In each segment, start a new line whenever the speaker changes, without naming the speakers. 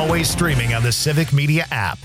always streaming on the Civic Media app.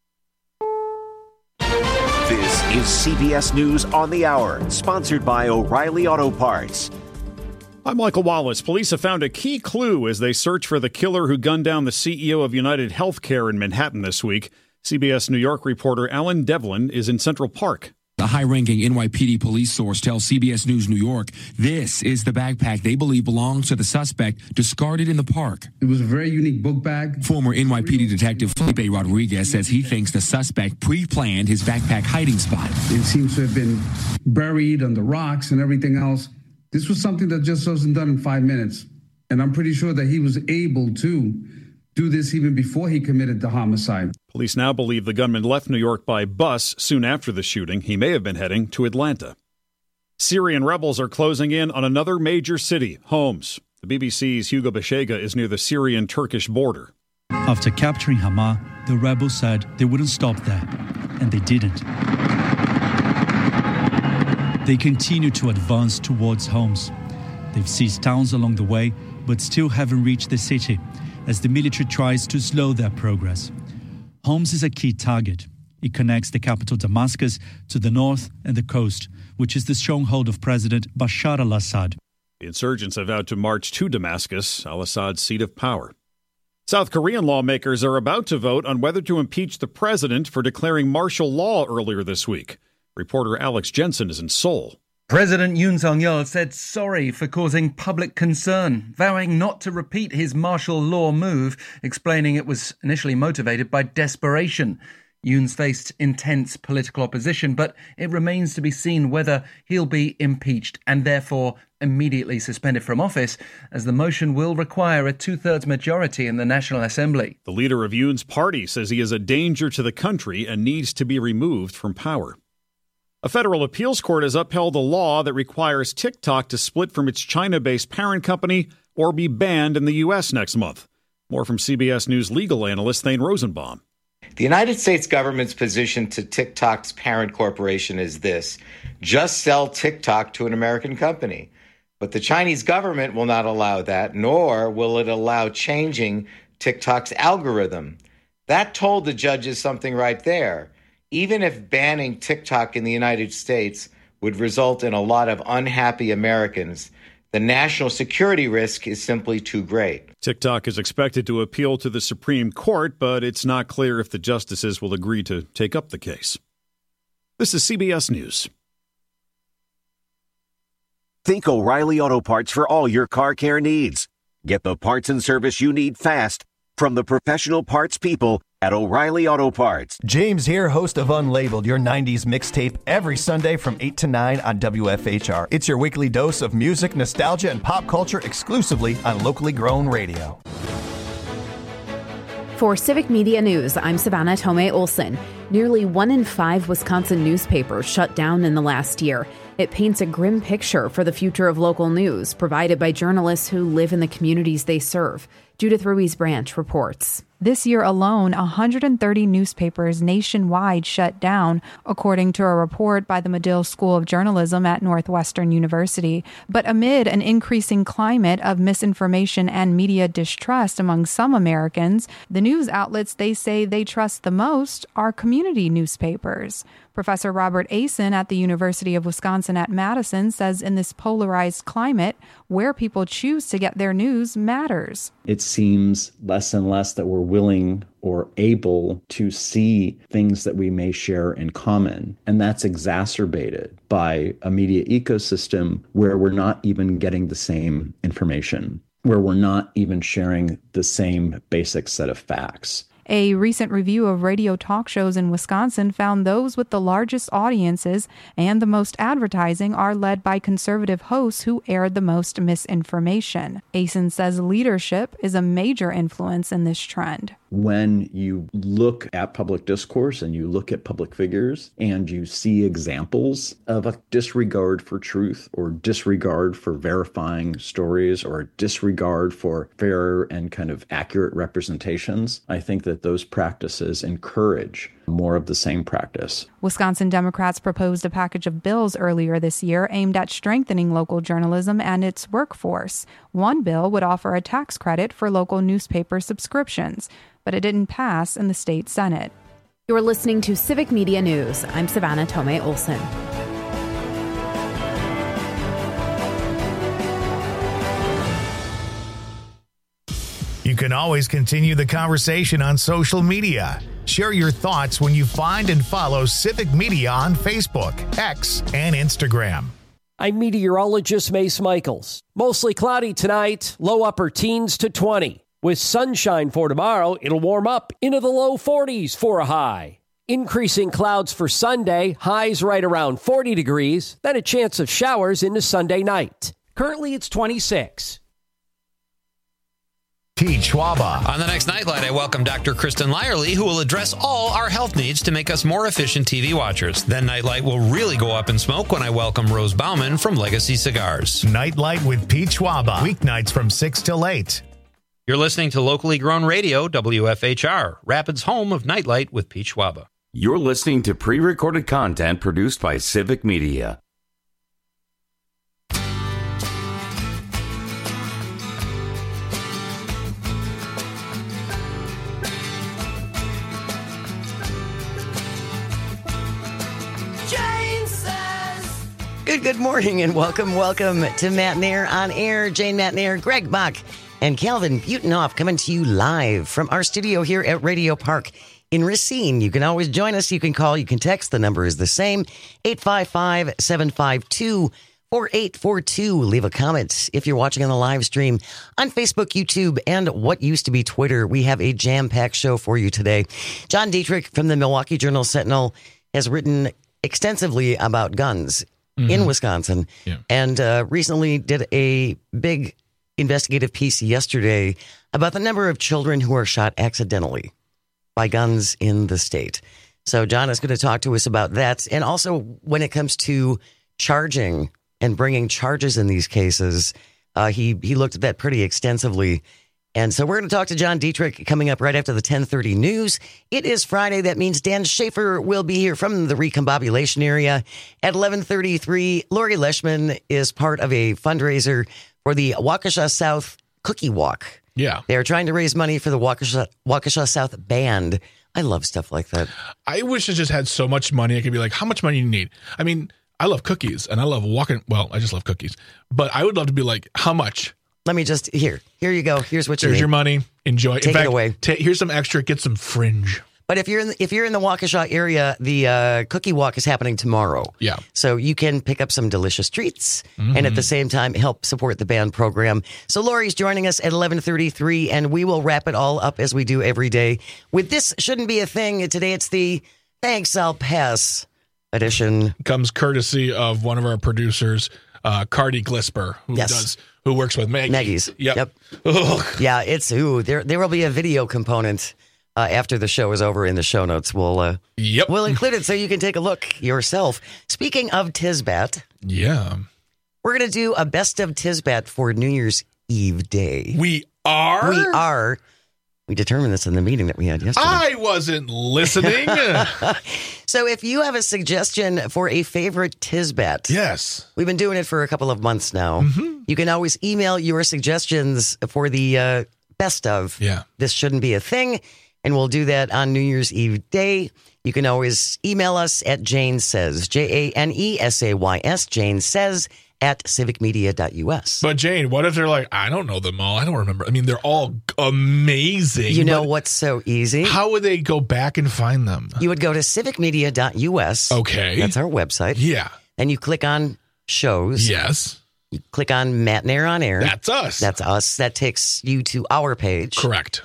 This is CBS News on the Hour, sponsored by O'Reilly Auto Parts.
I'm Michael Wallace. Police have found a key clue as they search for the killer who gunned down the CEO of United Healthcare in Manhattan this week. CBS New York reporter Alan Devlin is in Central Park.
A high-ranking NYPD police source tells CBS News New York this is the backpack they believe belongs to the suspect discarded in the park.
It was a very unique book bag.
Former NYPD detective Felipe Rodriguez says he thinks the suspect pre-planned his backpack hiding spot.
It seems to have been buried under rocks and everything else. This was something that just wasn't done in 5 minutes. And I'm pretty sure that he was able to do this even before he committed the homicide.
Police now believe the gunman left New York by bus soon after the shooting. He may have been heading to Atlanta. Syrian rebels are closing in on another major city, Homs. The BBC's Hugo Bashega is near the Syrian-Turkish border.
After capturing Hama, the rebels said they wouldn't stop there, and they didn't. They continue to advance towards Homs. They've seized towns along the way, but still haven't reached the city, as the military tries to slow their progress. Homs is a key target. It connects the capital Damascus to the north and the coast, which is the stronghold of President Bashar al-Assad.
The insurgents have vowed to march to Damascus, al-Assad's seat of power. South Korean lawmakers are about to vote on whether to impeach the president for declaring martial law earlier this week. Reporter Alex Jensen is in Seoul.
President Yoon Suk-yeol said sorry for causing public concern, vowing not to repeat his martial law move, explaining it was initially motivated by desperation. Yoon's faced intense political opposition, but it remains to be seen whether he'll be impeached and therefore immediately suspended from office, as the motion will require a two-thirds majority in the National Assembly.
The leader of Yoon's party says he is a danger to the country and needs to be removed from power. A federal appeals court has upheld a law that requires TikTok to split from its China-based parent company or be banned in the U.S. next month. More from CBS News legal analyst Thane Rosenbaum.
The United States government's position to TikTok's parent corporation is this: just sell TikTok to an American company. But the Chinese government will not allow that, nor will it allow changing TikTok's algorithm. That told the judges something right there. Even if banning TikTok in the United States would result in a lot of unhappy Americans, the national security risk is simply too great.
TikTok is expected to appeal to the Supreme Court, but it's not clear if the justices will agree to take up the case. This is CBS News.
Think O'Reilly Auto Parts for all your car care needs. Get the parts and service you need fast from the professional parts people at O'Reilly Auto Parts.
James here, host of Unlabeled, your 90s mixtape, every Sunday from 8 to 9 on WFHR. It's your weekly dose of music, nostalgia, and pop culture exclusively on locally grown radio.
For Civic Media News, I'm Savannah Tomei Olson. Nearly 1 in 5 Wisconsin newspapers shut down in the last year. It paints a grim picture for the future of local news, provided by journalists who live in the communities they serve. Judith Ruiz-Branch reports.
This year alone, 130 newspapers nationwide shut down, according to a report by the Medill School of Journalism at Northwestern University. But amid an increasing climate of misinformation and media distrust among some Americans, the news outlets they say they trust the most are community newspapers. Professor Robert Asen at the University of Wisconsin at Madison says in this polarized climate, where people choose to get their news matters.
It seems less and less that we're willing or able to see things that we may share in common. And that's exacerbated by a media ecosystem where we're not even getting the same information, where we're not even sharing the same basic set of facts.
A recent review of radio talk shows in Wisconsin found those with the largest audiences and the most advertising are led by conservative hosts who aired the most misinformation. Asen says leadership is a major influence in this trend.
When you look at public discourse and you look at public figures and you see examples of a disregard for truth or disregard for verifying stories or disregard for fair and kind of accurate representations, I think that those practices encourage more of the same practice.
Wisconsin Democrats proposed a package of bills earlier this year aimed at strengthening local journalism and its workforce. One bill would offer a tax credit for local newspaper subscriptions, but it didn't pass in the state Senate.
You're listening to Civic Media News. I'm Savannah Tomei Olson.
You can always continue the conversation on social media. Share your thoughts when you find and follow Civic Media on Facebook, X, and Instagram.
I'm meteorologist Mace Michaels. Mostly cloudy tonight, low upper teens to 20. With sunshine for tomorrow, it'll warm up into the low 40s for a high. Increasing clouds for Sunday, highs right around 40 degrees, then a chance of showers into Sunday night. Currently, it's 26.
Pete Schwaba.
On the next Nightlight, I welcome Dr. Kristen Lyerly, who will address all our health needs to make us more efficient TV watchers. Then Nightlight will really go up in smoke when I welcome Rose Bauman from Legacy Cigars.
Nightlight with Pete Schwaba. Weeknights from 6 till 8.
You're listening to locally grown radio, WFHR, Rapids' home of Nightlight with Pete Schwaba.
You're listening to pre-recorded content produced by Civic Media.
Good morning and welcome to Matt Nair on Air. Jane Matt Nair, Greg Bach, and Calvin Butenhoff coming to you live from our studio here at Radio Park in Racine. You can always join us. You can call, you can text. The number is the same, 855-752-4842. Leave a comment if you're watching on the live stream on Facebook, YouTube, and what used to be Twitter. We have a jam-packed show for you today. John Dietrich from the Milwaukee Journal-Sentinel has written extensively about guns in Wisconsin, and recently did a big investigative piece yesterday about the number of children who are shot accidentally by guns in the state. So John is going to talk to us about that, and also when it comes to charging and bringing charges in these cases, he looked at that pretty extensively. And so we're going to talk to John Dietrich coming up right after the 10:30 news. It is Friday. That means Dan Schaefer will be here from the recombobulation area at 11:33. Lori Leishman is part of a fundraiser for the Waukesha South Cookie Walk.
Yeah.
They're trying to raise money for the Waukesha South Band. I love stuff like that.
I wish I just had so much money. I could be like, how much money do you need? I mean, I love cookies and I love walking. Well, I just love cookies. But I would love to be like, how much?
Let me just, here you go. Here's what you
There's
need.
your money. Enjoy.
Take it away.
Here's some extra. Get some fringe.
But if you're in the Waukesha area, the Cookie Walk is happening tomorrow.
Yeah.
So you can pick up some delicious treats and at the same time help support the band program. So Lori's joining us at 11:33, and we will wrap it all up as we do every day with This Shouldn't Be a Thing. Today it's the Thanks I'll Pass edition.
Comes courtesy of one of our producers, Cardi Glisper, who works with
Maggie's.
Yep.
Yeah, there will be a video component after the show is over in the show notes. We'll include it so you can take a look yourself. Speaking of Tisbat, we're going to do a best of Tisbat for New Year's Eve day.
We are.
We determined this in the meeting that we had yesterday.
I wasn't listening.
So if you have a suggestion for a favorite Tisbat,
yes,
we've been doing it for a couple of months now. You can always email your suggestions for the best of This Shouldn't Be a Thing, and we'll do that on New Year's Eve day. You can always email us at Jane Says, JANESAYS, Jane Says, at civicmedia.us.
But Jane, what if they're like, I don't know them all. I don't remember. I mean, they're all amazing.
You know what's so easy?
How would they go back and find them?
You would go to civicmedia.us.
Okay.
That's our website.
Yeah.
And you click on shows.
Yes.
You click on Matt Nair on Air.
That's us.
That's us. That takes you to our page.
Correct.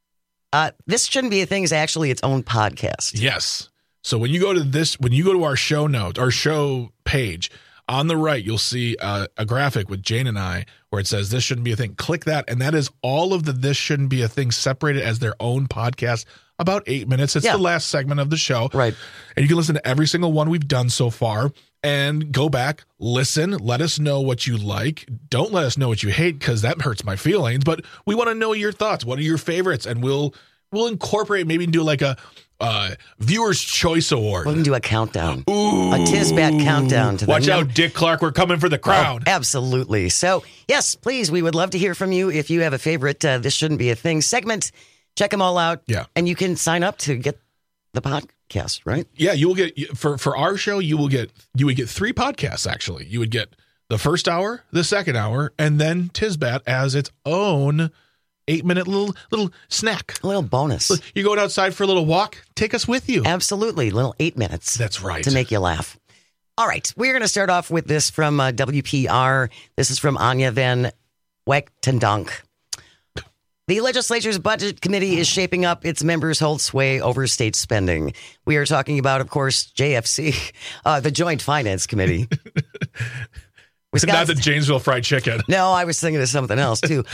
This Shouldn't Be a Thing is actually its own podcast.
Yes. So when you go to our show notes, our show page, on the right, you'll see a graphic with Jane and I where it says This Shouldn't Be a Thing. Click that, and that is all of the This Shouldn't Be a Thing separated as their own podcast, about 8 minutes. It's the last segment of the show.
Right.
And you can listen to every single one we've done so far and go back, listen, let us know what you like. Don't let us know what you hate because that hurts my feelings, but we want to know your thoughts. What are your favorites? And we'll incorporate, maybe do like a Viewers' Choice Award.
We can do a countdown. Ooh. A Tisbat countdown to the
Watch out, Dick Clark. We're coming for the crown.
Oh, absolutely. So, yes, please, we would love to hear from you. If you have a favorite This Shouldn't Be a Thing segment, check them all out.
Yeah.
And you can sign up to get the podcast, right?
Yeah, you will get, for our show, you would get 3 podcasts, actually. You would get the first hour, the second hour, and then Tisbat as its own 8-minute little snack.
A little bonus.
You're going outside for a little walk? Take us with you.
Absolutely. Little 8 minutes.
That's right.
To make you laugh. All right. We're going to start off with this from WPR. This is from Anya Van Wechtendonk. The legislature's budget committee is shaping up. Its members hold sway over state spending. We are talking about, of course, JFC, the Joint Finance Committee.
Not the Janesville Fried Chicken.
No, I was thinking of something else, too.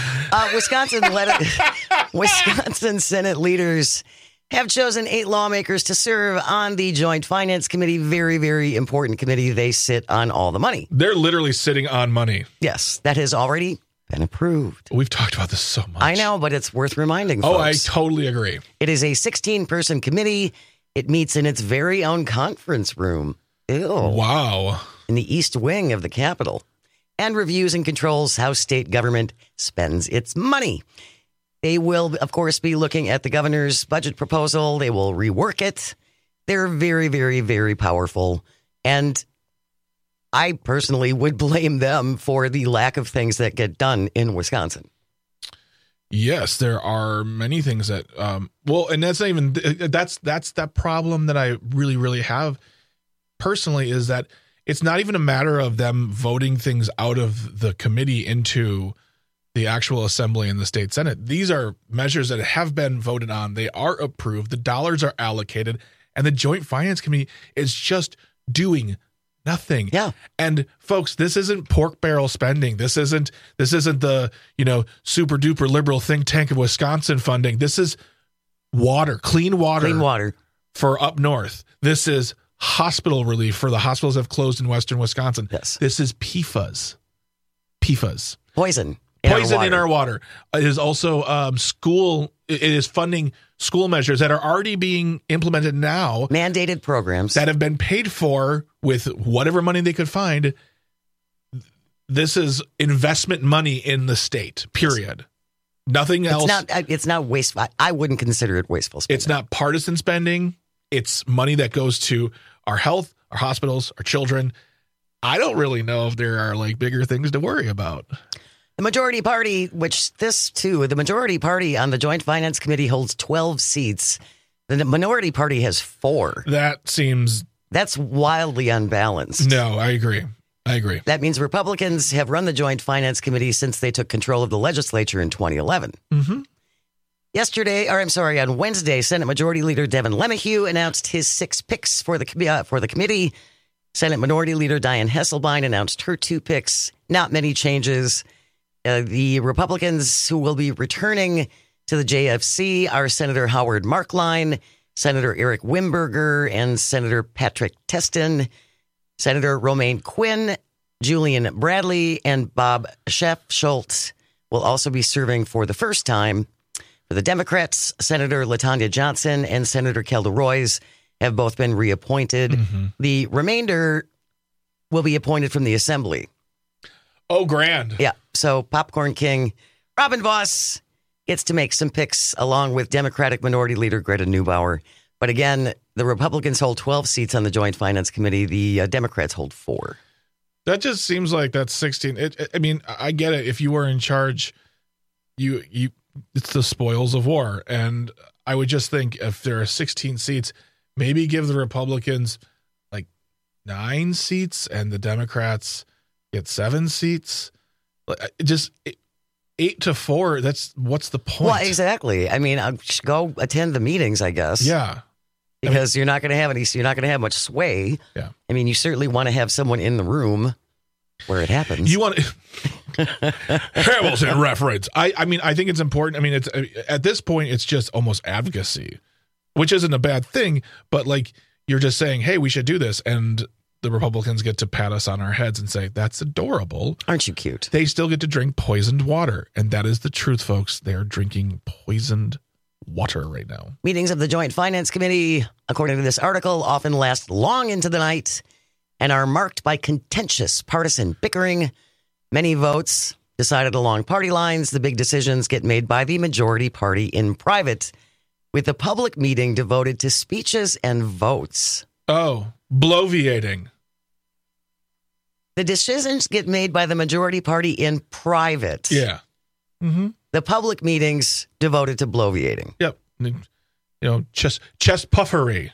Wisconsin Senate leaders have chosen 8 lawmakers to serve on the Joint Finance Committee. Very, very important committee. They sit on all the money.
They're literally sitting on money.
Yes, that has already been approved.
We've talked about this so much.
I know, but it's worth reminding folks.
Oh, I totally agree.
It is a 16-person committee. It meets in its very own conference room. Ew.
Wow.
In the East Wing of the Capitol. And reviews and controls how state government spends its money. They will, of course, be looking at the governor's budget proposal. They will rework it. They're very, very, very powerful. And I personally would blame them for the lack of things that get done in Wisconsin.
Yes, there are many things that, and that's not even, that's that problem that I really, really have personally is that it's not even a matter of them voting things out of the committee into the actual assembly and the state senate. These are measures that have been voted on. They are approved. The dollars are allocated, and the Joint Finance Committee is just doing nothing.
Yeah.
And folks, this isn't pork barrel spending. This isn't the, super duper liberal think tank of Wisconsin funding. This is water, clean water for up north. This is hospital relief for the hospitals that have closed in western Wisconsin.
Yes.
This is PFAS.
Poison
in our water. It is also it is funding school measures that are already being implemented now.
Mandated programs.
That have been paid for with whatever money they could find. This is investment money in the state, period. Nothing else.
It's not wasteful. I wouldn't consider it wasteful spending.
It's not partisan spending. It's money that goes to our health, our hospitals, our children. I don't really know if there are bigger things to worry about.
The majority party, the majority party on the Joint Finance Committee holds 12 seats. The minority party has 4.
That's
wildly unbalanced.
No, I agree.
That means Republicans have run the Joint Finance Committee since they took control of the legislature in 2011.
Mm-hmm.
On Wednesday, Senate Majority Leader Devin LeMahieu announced his 6 picks for the committee. Senate Minority Leader Dianne Hesselbein announced her 2 picks. Not many changes. The Republicans who will be returning to the JFC are Senator Howard Marklein, Senator Eric Wimberger, and Senator Patrick Testin. Senator Romaine Quinn, Julian Bradley, and Bob Schultz will also be serving for the first time. For the Democrats, Senator LaTanya Johnson and Senator Kelda Roys have both been reappointed.
Mm-hmm.
The remainder will be appointed from the Assembly.
Oh, grand.
Yeah. So Popcorn King Robin Voss gets to make some picks along with Democratic Minority Leader Greta Neubauer. But again, the Republicans hold 12 seats on the Joint Finance Committee. The Democrats hold 4.
That just seems like that's 16. I get it. If you were in charge, it's the spoils of war. And I would just think if there are 16 seats, maybe give the Republicans 9 seats and the Democrats get 7 seats. Just 8-4. What's the point?
Well, exactly. Go attend the meetings, I guess.
Yeah.
Because you're not going to have much sway.
Yeah.
You certainly want to have someone in the room where it happens.
You want Hamilton reference. I think it's important. It's at this point, it's just almost advocacy, which isn't a bad thing. But you're just saying, hey, we should do this, and the Republicans get to pat us on our heads and say, that's adorable.
Aren't you cute?
They still get to drink poisoned water, and that is the truth, folks. They are drinking poisoned water right now.
Meetings of the Joint Finance Committee, according to this article, often last long into the night and are marked by contentious partisan bickering. Many votes decided along party lines. The big decisions get made by the majority party in private, with the public meeting devoted to speeches and votes.
Oh, bloviating.
The decisions get made by the majority party in private.
Yeah. Mm-hmm.
The public meetings devoted to bloviating.
Yep. You know, chest puffery.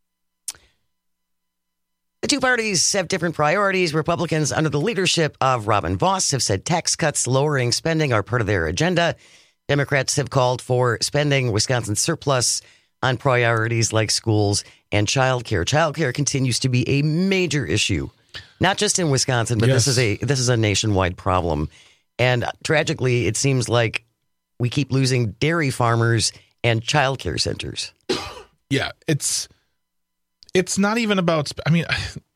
The two parties have different priorities. Republicans, under the leadership of Robin Vos, have said tax cuts, lowering spending are part of their agenda. Democrats have called for spending Wisconsin's surplus on priorities like schools and childcare. Childcare continues to be a major issue, not just in Wisconsin, but
yes.
this is a nationwide problem. And tragically, it seems like we keep losing dairy farmers and childcare centers.
Yeah, it's not even about. I mean,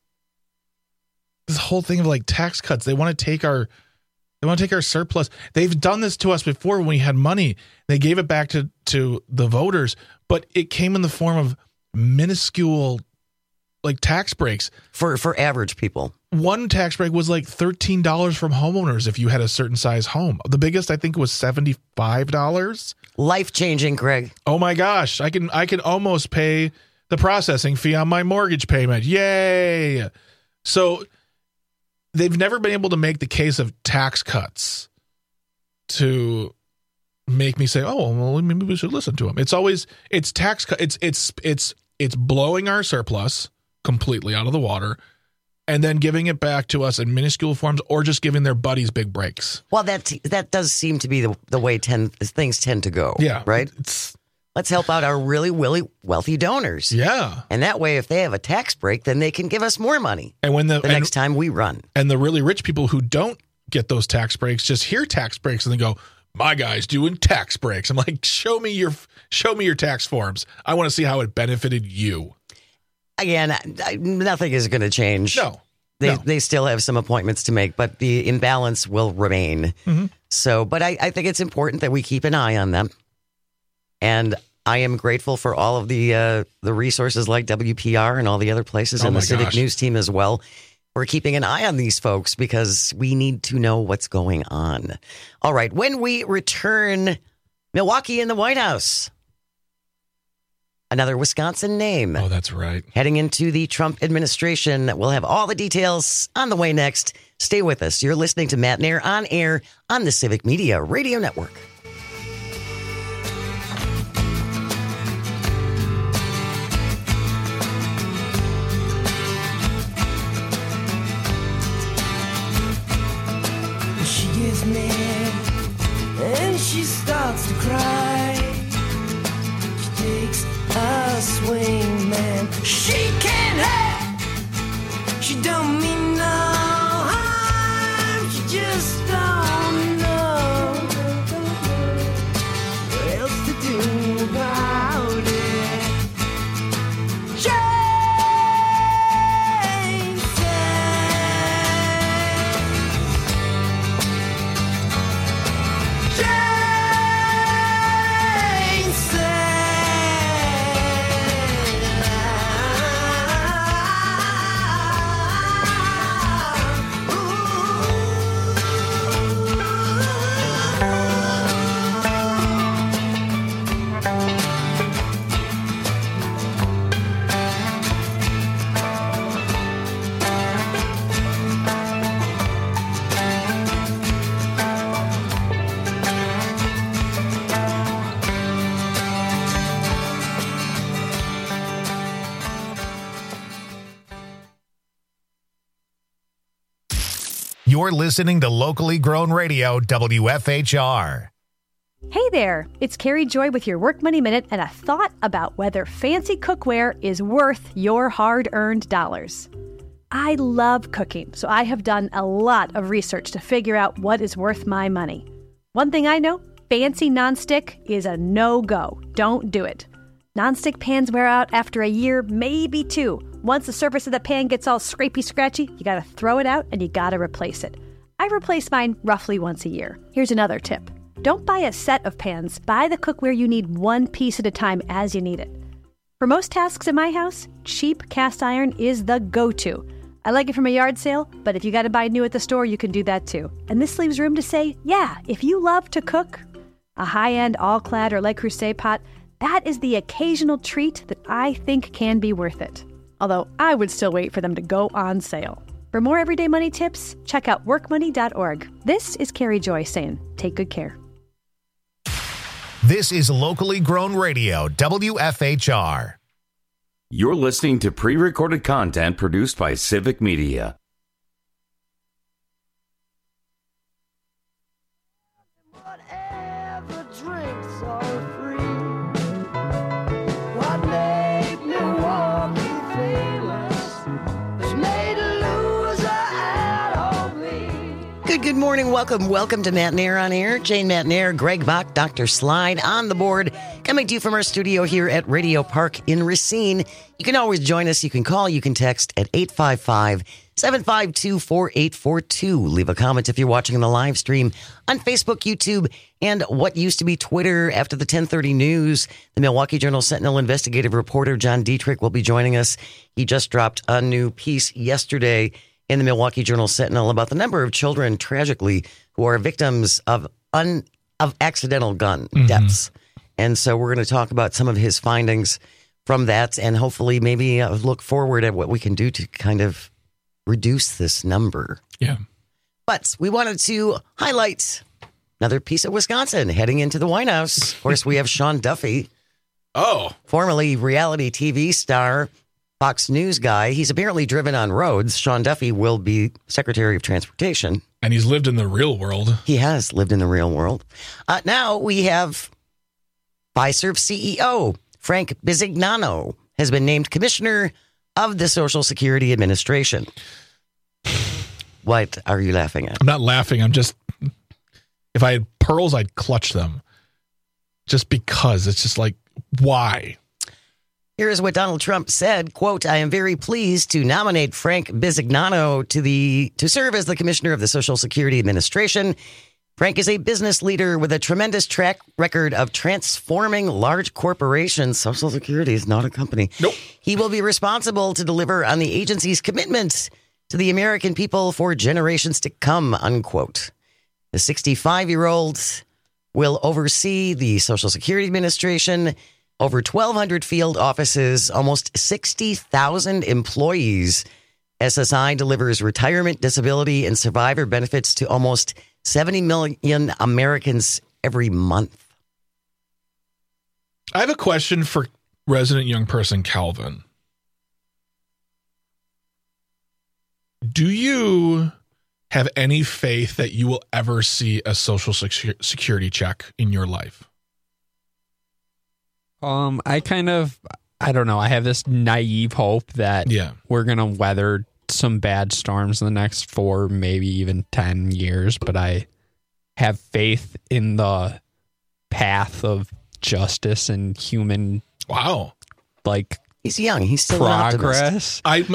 this whole thing of like tax cuts. They want to take our surplus. They've done this to us before when we had money. They gave it back to the voters, but it came in the form of minuscule like tax breaks
for average people.
One tax break was like $13 from homeowners if you had a certain size home. The biggest I think was $75.
Life-changing, Greg.
Oh my gosh, I can almost pay the processing fee on my mortgage payment. Yay. So they've never been able to make the case of tax cuts to make me say, "Oh, well, maybe we should listen to them." It's tax cut. It's blowing our surplus completely out of the water, and then giving it back to us in minuscule forms, or just giving their buddies big breaks.
Well, that does seem to be the way things tend to go.
Yeah,
right. Let's help out our really, really wealthy donors.
Yeah,
and that way, if they have a tax break, then they can give us more money.
And when the
next time we run,
and the really rich people who don't get those tax breaks just hear tax breaks and they go, "My guy's doing tax breaks." I'm like, show me your tax forms. I want to see how it benefited you.
Again, nothing is going to change.
No.
They still have some appointments to make, but the imbalance will remain.
Mm-hmm.
So, but I think it's important that we keep an eye on them. And I am grateful for all of the resources like WPR and all the other places and the Civic News team as well. We're keeping an eye on these folks because we need to know what's going on. All right. When we return, Milwaukee in the White House. Another Wisconsin name.
Oh, that's right.
Heading into the Trump administration. We'll have all the details on the way next. Stay with us. You're listening to Matt Nair on air on the Civic Media Radio Network.
She gets mad and she starts to cry. She takes a swing, man. She can't help. She don't mean no harm. She just don't know what else to do about it.
You're listening to locally grown radio, WFHR.
Hey there, it's Carrie Joy with your Work Money Minute and a thought about whether fancy cookware is worth your hard-earned dollars. I love cooking, so I have done a lot of research to figure out what is worth my money. One thing I know, fancy nonstick is a no-go. Don't do it. Nonstick pans wear out after a year, maybe two. Once the surface of the pan gets all scrapey-scratchy, you gotta throw it out and you gotta replace it. I replace mine roughly once a year. Here's another tip. Don't buy a set of pans. Buy the cookware you need one piece at a time as you need it. For most tasks in my house, cheap cast iron is the go-to. I like it from a yard sale, but if you got to buy new at the store, you can do that too. And this leaves room to say, yeah, if you love to cook, a high-end all-clad or Le Creuset pot, that is the occasional treat that I think can be worth it. Although I would still wait for them to go on sale. For more everyday money tips, check out workmoney.org. This is Carrie Joy saying, take good care.
This is locally grown radio, WFHR.
You're listening to pre-recorded content produced by Civic Media.
Whatever drinks are free. What made Milwaukee famous was made a loser out of me.
Good morning. Welcome to Matt and Air on Air. Jane, Matt and Air, Greg Bach, Dr. Slide on the board. Coming to you from our studio here at Radio Park in Racine. You can always join us. You can call. You can text at 855-752-4842. Leave a comment if you're watching the live stream on Facebook, YouTube, and what used to be Twitter. After the 10:30 news, the Milwaukee Journal-Sentinel investigative reporter John Dietrich will be joining us. He just dropped a new piece yesterday in the Milwaukee Journal-Sentinel about the number of children, tragically, who are victims of accidental gun deaths. And so we're going to talk about some of his findings from that and hopefully maybe look forward at what we can do to kind of reduce this number.
Yeah.
But we wanted to highlight another piece of Wisconsin heading into the White House. Of course, we have Sean Duffy. Formerly reality TV star, Fox News guy. He's apparently driven on roads. Sean Duffy will be Secretary of Transportation.
And he's lived in the real world.
He has lived in the real world. Now we have Fiserv CEO Frank Bisignano has been named Commissioner of the Social Security Administration. What are you laughing at?
I'm not laughing. I'm just, if I had pearls, I'd clutch them. Just because. It's just like, why?
Here's what Donald Trump said, quote, I am very pleased to nominate Frank Bisignano to serve as the Commissioner of the Social Security Administration. Frank is a business leader with a tremendous track record of transforming large corporations. Social Security is not a company.
Nope.
He will be responsible to deliver on the agency's commitment to the American people for generations to come, unquote. The 65-year-old will oversee the Social Security Administration, over 1,200 field offices, almost 60,000 employees. SSI delivers retirement, disability, and survivor benefits to almost 70 million Americans every month.
I have a question for resident young person Calvin. Do you have any faith that you will ever see a Social Security check in your life?
I don't know. I have this naive hope that we're going to weather some bad storms in the next 4, maybe even 10 years, but I have faith in the path of justice and human.
Wow.
Like, he's young. He's still
progress. Maybe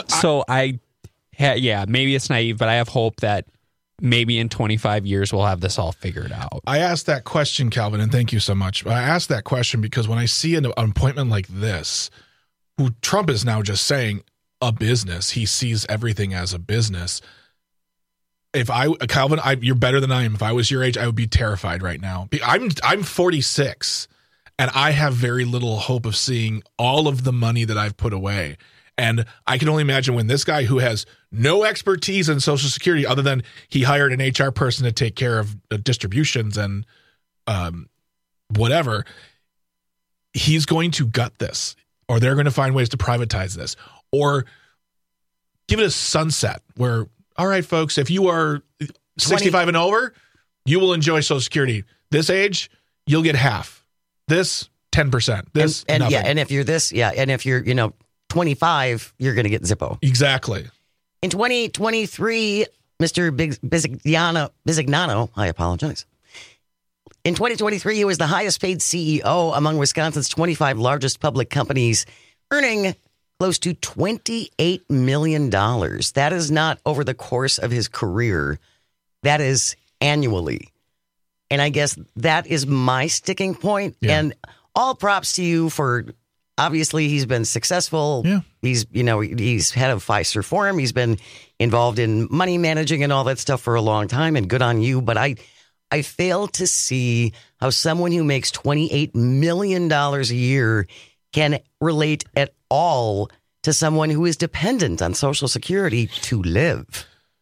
it's naive, but I have hope that maybe in 25 years we'll have this all figured out.
I asked that question, Calvin, and thank you so much. I asked that question because when I see an appointment like this, who Trump is now just saying a business, he sees everything as a business. Calvin, you're better than I am. If I was your age, I would be terrified right now. I'm 46, and I have very little hope of seeing all of the money that I've put away. And I can only imagine when this guy who has no expertise in Social Security other than he hired an HR person to take care of distributions and whatever, he's going to gut this, or they're going to find ways to privatize this, or give it a sunset where, all right, folks, if you are 65 and over, you will enjoy Social Security. This age, you'll get half. This, 10%. This,
and
nothing.
and if you're this, and if you're, 25, you're going to get Zippo.
Exactly.
In 2023, Mr. Bisignano, I apologize. In 2023, he was the highest paid CEO among Wisconsin's 25 largest public companies, earning close to $28 million. That is not over the course of his career. That is annually. And I guess that is my sticking point.
Yeah.
And all props to you for, obviously, he's been successful.
Yeah.
He's head of Fiserv Forum. He's been involved in money managing and all that stuff for a long time, and good on you. But I fail to see how someone who makes $28 million a year can relate at all to someone who is dependent on Social Security to live.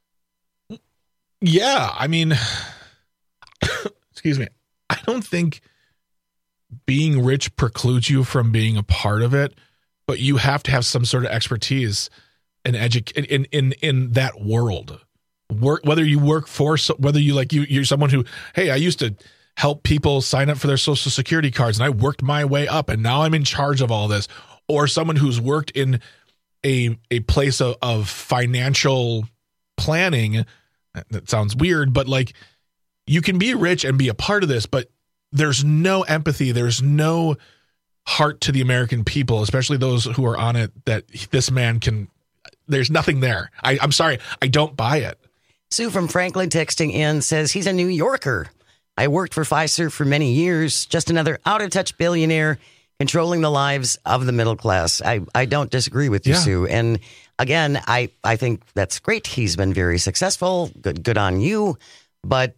Yeah, I mean, excuse me. I don't think being rich precludes you from being a part of it, but you have to have some sort of expertise in that world. Whether you work for, whether you're someone who, hey, I used to help people sign up for their Social Security cards and I worked my way up and now I'm in charge of all this, or someone who's worked in a place of financial planning. That sounds weird, but like, you can be rich and be a part of this, but there's no empathy. There's no heart to the American people, especially those who are on it, that this man can, there's nothing there. I'm sorry. I don't buy it.
Sue from Franklin texting in says he's a New Yorker. I worked for Fiserv for many years. Just another out-of-touch billionaire controlling the lives of the middle class. I don't disagree with you,
Yeah.
Sue. And again, I think that's great. He's been very successful. Good on you. But,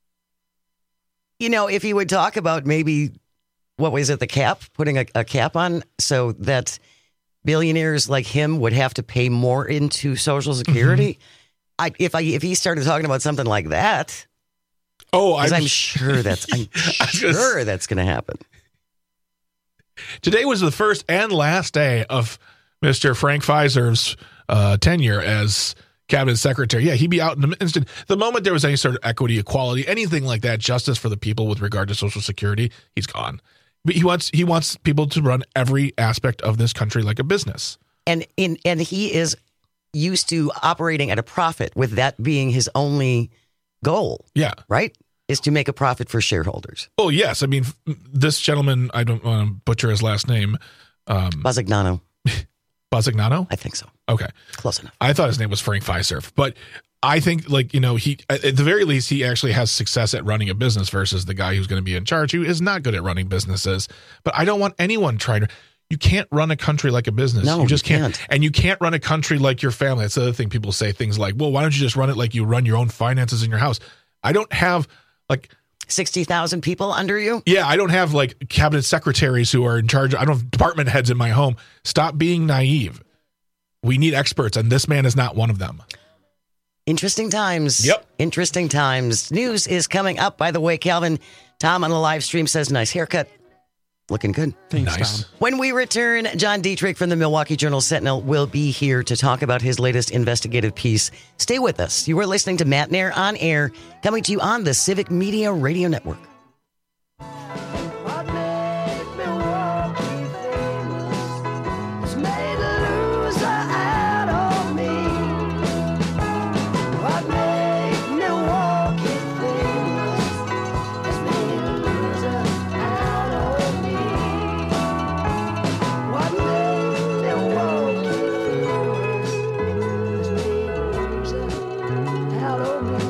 you know, if he would talk about maybe, what was it, the cap, putting a cap on so that billionaires like him would have to pay more into Social Security. If he started talking about something like that, I'm sure that's going to happen.
Today was the first and last day of Mr. Frank Fiserv's tenure as cabinet secretary. Yeah, he'd be out in an instant. The moment there was any sort of equity, equality, anything like that, justice for the people with regard to Social Security, he's gone. But he wants people to run every aspect of this country like a business.
And he is used to operating at a profit, with that being his only goal.
Yeah.
Right? Is to make a profit for shareholders.
Oh, yes. I mean, this gentleman, I don't want to butcher his last name.
Basignano.
Basignano?
I think so.
Okay.
Close enough.
I thought his name was Frank Fiserv. But I think, like, you know, he, at the very least, he actually has success at running a business versus the guy who's going to be in charge who is not good at running businesses. But I don't want anyone trying to. You can't run a country like a business.
No,
you just
you
can't. And you can't run a country like your family. That's the other thing people say, things like, well, why don't you just run it like you run your own finances in your house? I don't have like
60,000 people under you.
Yeah, I don't have like cabinet secretaries who are in charge. I don't have department heads in my home. Stop being naive. We need experts, and this man is not one of them.
Interesting times.
Yep.
Interesting times. News is coming up, by the way, Calvin. Tom on the live stream says, nice haircut. Looking good.
Thanks,
Nice.
Tom.
When we return, John Dietrich from the Milwaukee Journal-Sentinel will be here to talk about his latest investigative piece. Stay with us. You are listening to Matt Nair on Air, coming to you on the Civic Media Radio Network.
What made Milwaukee famous has made a loser out of me. What made Milwaukee famous has made a loser out of me. What made Milwaukee famous has made a loser out of me.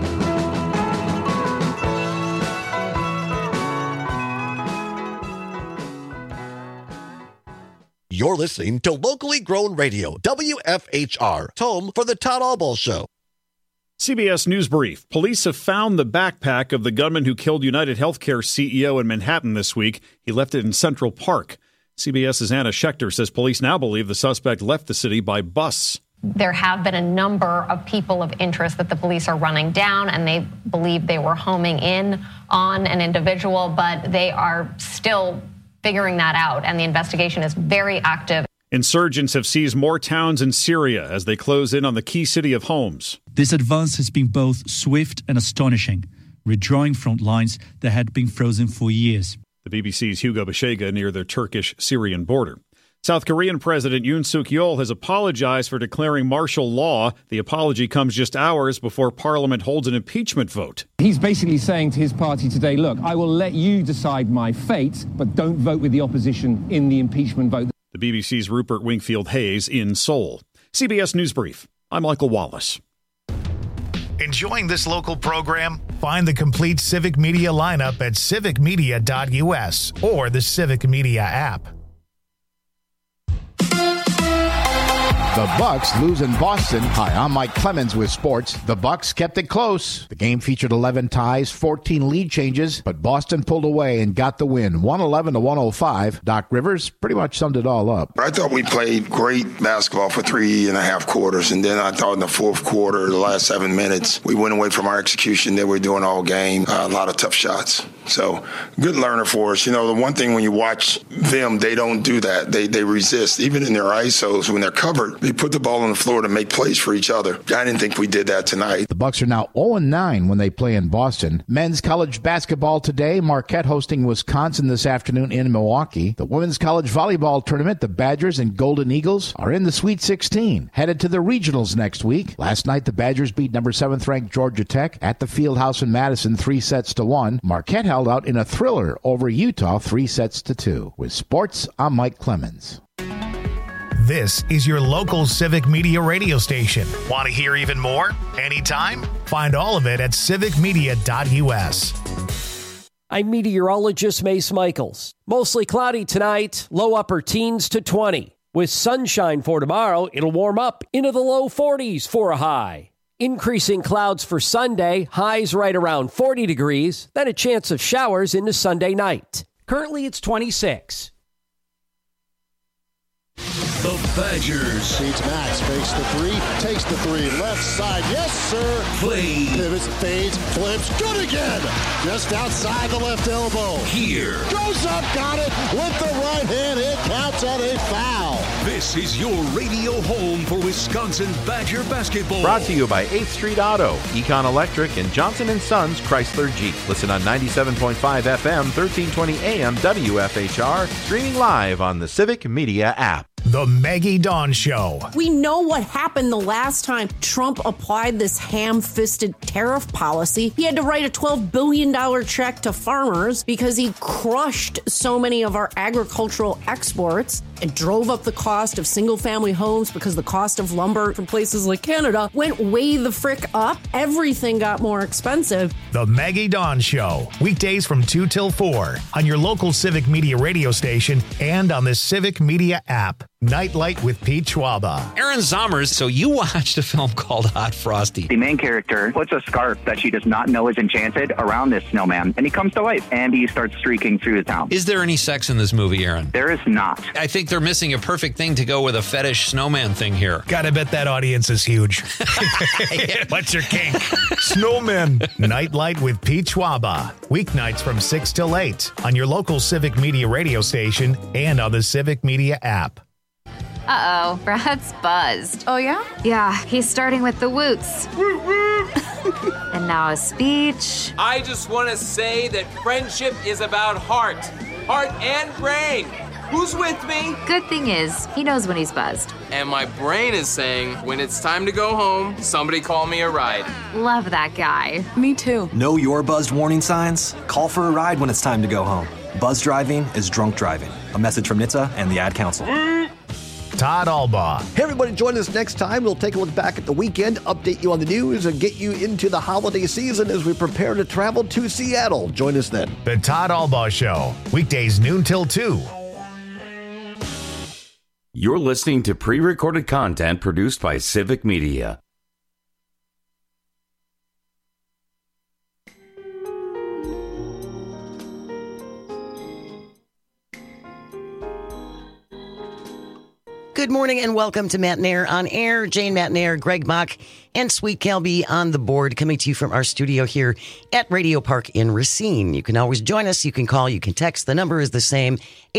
You're listening to Locally Grown Radio, WFHR, home for the Todd Albaugh Show.
CBS News Brief. Police have found the backpack of the gunman who killed United Healthcare CEO in Manhattan this week. He left it in Central Park. CBS's Anna Schechter says police now believe the suspect left the city by bus.
There have been a number of people of interest that the police are running down, and they believe they were homing in on an individual, but they are still figuring that out, and the investigation is very active.
Insurgents have seized more towns in Syria as they close in on the key city of Homs.
This advance has been both swift and astonishing, redrawing front lines that had been frozen for years.
The BBC's Hugo Bashega near the Turkish-Syrian border. South Korean President Yoon Suk-yeol has apologized for declaring martial law. The apology comes just hours before Parliament holds an impeachment vote.
He's basically saying to his party today, look, I will let you decide my fate, but don't vote with the opposition in the impeachment vote.
The BBC's Rupert Wingfield Hayes in Seoul. CBS News Brief. I'm Michael Wallace.
Enjoying this local program? Find the complete Civic Media lineup at civicmedia.us or the Civic Media app.
The Bucks lose in Boston. Hi, I'm Mike Clemens with sports. The Bucks kept it close. The game featured 11 ties, 14 lead changes, but Boston pulled away and got the win, 111-105. Doc Rivers pretty much summed it all up.
I thought we played great basketball for 3.5 quarters, and then I thought in the fourth quarter, the last 7 minutes, we went away from our execution that we're doing all game. A lot of tough shots. So, good learner for us. You know, the one thing when you watch them, they don't do that. They resist. Even in their ISOs, when they're covered, they put the ball on the floor to make plays for each other. I didn't think we did that tonight.
The Bucks are now 0-9 when they play in Boston. Men's college basketball today, Marquette hosting Wisconsin this afternoon in Milwaukee. The women's college volleyball tournament, the Badgers and Golden Eagles are in the Sweet 16, headed to the regionals next week. Last night, the Badgers beat number 7th ranked Georgia Tech at the Fieldhouse in Madison 3-1. Marquette held out in a thriller over Utah 3-2. With sports, I'm Mike Clemens.
This is your local Civic Media radio station. Want to hear even more? Anytime? Find all of it at civicmedia.us.
I'm meteorologist Mace Michaels. Mostly cloudy tonight, low upper teens to 20. With sunshine for tomorrow, it'll warm up into the low 40s for a high. Increasing clouds for Sunday, highs right around 40 degrees, then a chance of showers into Sunday night. Currently, it's 26.
The Badgers.
Beats Max, fakes the three, takes the three, left side, yes sir.
Play.
Pivots, fades, flips, good again. Just outside the left elbow.
Here.
Goes up, got it, with the right hand, it counts at a foul.
This is your radio home for Wisconsin Badger basketball.
Brought to you by 8th Street Auto, Econ Electric, and Johnson & Sons Chrysler Jeep. Listen on 97.5 FM, 1320 AM, WFHR, streaming live on the Civic Media app.
The Maggie Dawn Show.
We know what happened the last time Trump applied this ham-fisted tariff policy. He had to write a $12 billion check to farmers because he crushed so many of our agricultural exports and drove up the cost of single-family homes because the cost of lumber from places like Canada went way the frick up. Everything got more expensive.
The Maggie Dawn Show. Weekdays from 2 till 4 on your local Civic Media radio station and on the Civic Media app. Nightlight with Pete Schwaba.
Aaron Zommers, so you watched a film called Hot Frosty.
The main character puts a scarf that she does not know is enchanted around this snowman, and he comes to life, and he starts streaking through the town.
Is there any sex in this movie, Aaron?
There is not.
I think they're missing a perfect thing to go with a fetish snowman thing here.
Gotta bet that audience is huge. What's your kink? Snowmen. Nightlight with Pete Schwaba. Weeknights from 6 till 8 on your local Civic Media radio station and on the Civic Media app.
Uh-oh, Brad's buzzed.
Oh, yeah?
Yeah, he's starting with the woots. And now a speech.
I just want to say that friendship is about heart and brain. Who's with me?
Good thing is, he knows when he's buzzed.
And my brain is saying, when it's time to go home, somebody call me a ride.
Love that guy.
Me too.
Know your buzzed warning signs? Call for a ride when it's time to go home. Buzz driving is drunk driving. A message from NHTSA and the Ad Council.
Todd Albaugh.
Hey, everybody, join us next time. We'll take a look back at the weekend, update you on the news, and get you into the holiday season as we prepare to travel to Seattle. Join us then.
The Todd Albaugh Show. Weekdays noon till 2.
You're listening to pre-recorded content produced by Civic Media.
Good morning and welcome to Matt Nair on Air. Jane Matt Nair, Greg Mock, and Sweet Kelby on the board, coming to you from our studio here at Radio Park in Racine. You can always join us. You can call. You can text. The number is the same,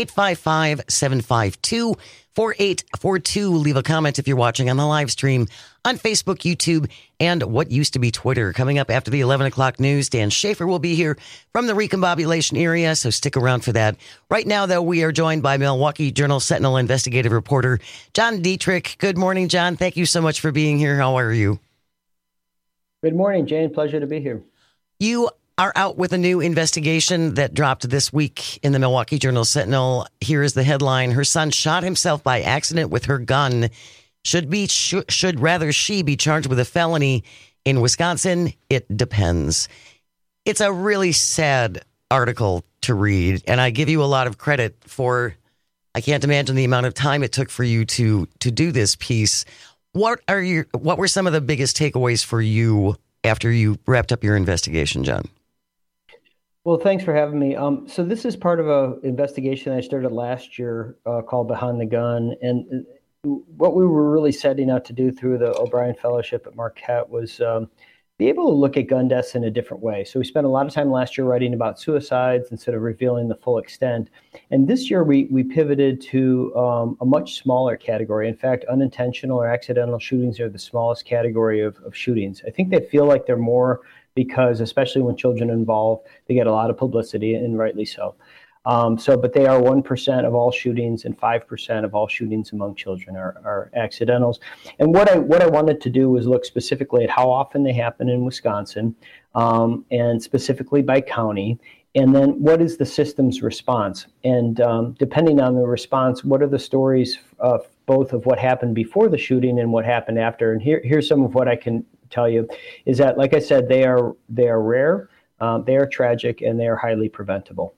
855-752-4842. Leave a comment if you're watching on the live stream on Facebook, YouTube, and what used to be Twitter. Coming up after the 11 o'clock news, Dan Schaefer will be here from the recombobulation area, so stick around for that. Right now, though, we are joined by Milwaukee Journal Sentinel investigative reporter John Dietrich. Good morning, John. Thank you so much for being here. How are you?
Good morning, Jane. Pleasure to be here.
You are out with a new investigation that dropped this week in the Milwaukee Journal Sentinel. Here is the headline. Her son shot himself by accident with her gun. Should rather she be charged with a felony In Wisconsin, it depends. It's a really sad article to read, and I give you a lot of credit for, I can't imagine the amount of time it took for you to do this piece. What were some of the biggest takeaways for you after you wrapped up your investigation, John?
Well, thanks for having me. So this is part of an investigation I started last year called Behind the Gun. And what we were really setting out to do through the O'Brien Fellowship at Marquette was be able to look at gun deaths in a different way. So we spent a lot of time last year writing about suicides instead of revealing the full extent. And this year we pivoted to a much smaller category. In fact, unintentional or accidental shootings are the smallest category of shootings. I think they feel like they're more because, especially when children are involved, they get a lot of publicity, and rightly so. But they are 1% of all shootings, and 5% of all shootings among children are accidentals. And what I wanted to do was look specifically at how often they happen in Wisconsin, and specifically by county. And then what is the system's response? And depending on the response, what are the stories of both of what happened before the shooting and what happened after? And here's some of what I can tell you is that, like I said, they are rare, they are tragic, and they are highly preventable.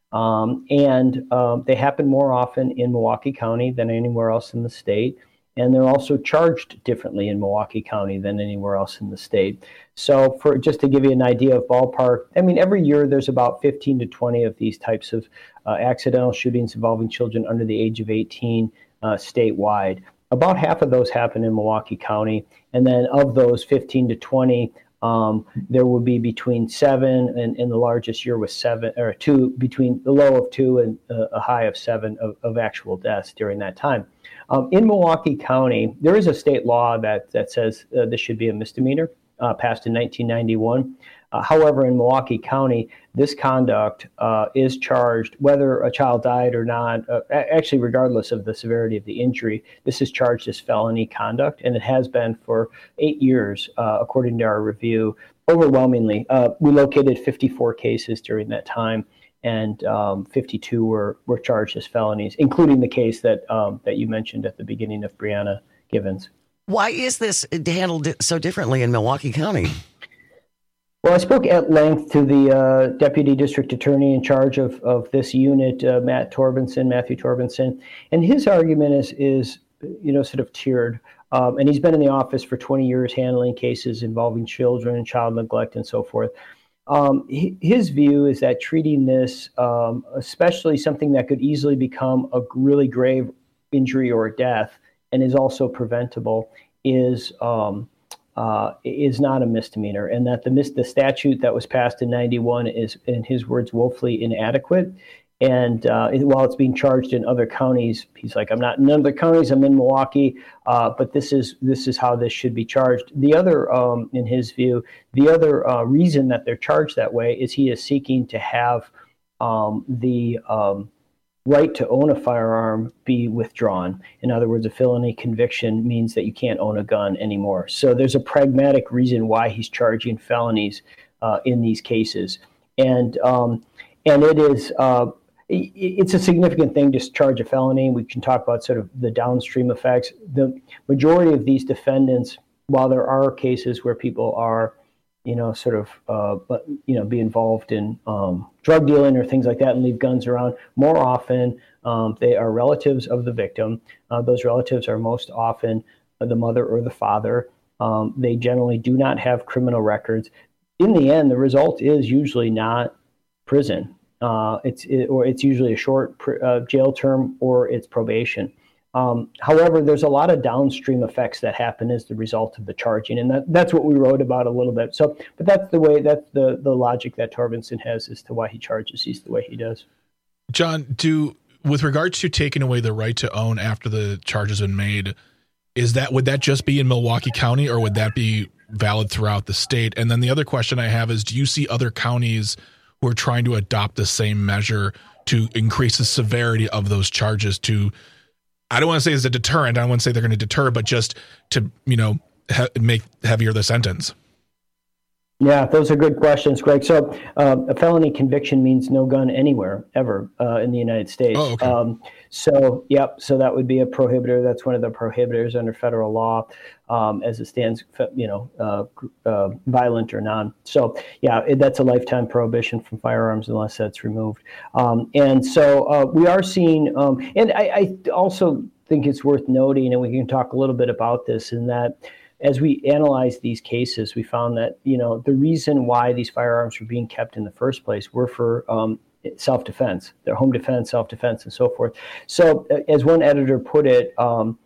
They happen more often in Milwaukee County than anywhere else in the state. And they're also charged differently in Milwaukee County than anywhere else in the state. So for just to give you an idea of ballpark, I mean, every year there's about 15 to 20 of these types of accidental shootings involving children under the age of 18 statewide. About half of those happen in Milwaukee County. And then of those 15 to 20, there will be between 7 and the largest year was 7 or 2, between the low of 2 and a high of 7 of actual deaths during that time. In Milwaukee County, there is a state law that says this should be a misdemeanor, passed in 1991. However, in Milwaukee County, this conduct is charged whether a child died or not. Actually, regardless of the severity of the injury, this is charged as felony conduct, and it has been for 8 years, according to our review. Overwhelmingly, we located 54 cases during that time, and 52 were charged as felonies, including the case that you mentioned at the beginning of Brianna Givens.
Why is this handled so differently in Milwaukee County?
Well, I spoke at length to the Deputy District Attorney in charge of this unit, Matthew Torbenson, and his argument is sort of tiered. And he's been in the office for 20 years handling cases involving children and child neglect and so forth. His view is that treating this, especially something that could easily become a really grave injury or death and is also preventable, is not a misdemeanor, and that the statute that was passed in 91 is, in his words, woefully inadequate. And while it's being charged in other counties, he's like, I'm not in other counties, I'm in Milwaukee, but this is how this should be charged. The other, in his view, the other reason that they're charged that way is he is seeking to have the right to own a firearm be withdrawn. In other words, a felony conviction means that you can't own a gun anymore. So there's a pragmatic reason why he's charging felonies in these cases. And it is it's a significant thing to charge a felony. We can talk about sort of the downstream effects. The majority of these defendants, while there are cases where people are, be involved in drug dealing or things like that and leave guns around, more often they are relatives of the victim. Those relatives are most often the mother or the father. They generally do not have criminal records. In the end, the result is usually not prison. It's usually a short jail term, or it's probation. However, there's a lot of downstream effects that happen as the result of the charging, and that's what we wrote about a little bit. So, but that's the logic that Torbenson has as to why he charges these the way he does.
John, with regards to taking away the right to own after the charge has been made, would that just be in Milwaukee County, or would that be valid throughout the state? And then the other question I have is, do you see other counties who are trying to adopt the same measure to increase the severity of those charges to, I don't want to say it's a deterrent, I don't want to say they're going to deter, but just to, make heavier the sentence?
Yeah, those are good questions, Greg. So a felony conviction means no gun anywhere, ever, in the United States.
Oh, okay.
So that would be a prohibitor. That's one of the prohibitors under federal law, as it stands, violent or non. So, that's a lifetime prohibition from firearms unless that's removed. And so we are seeing, and I also think it's worth noting, and we can talk a little bit about this, in that as we analyzed these cases, we found that, the reason why these firearms were being kept in the first place were for self-defense, their home defense, self-defense, and so forth. So as one editor put it, and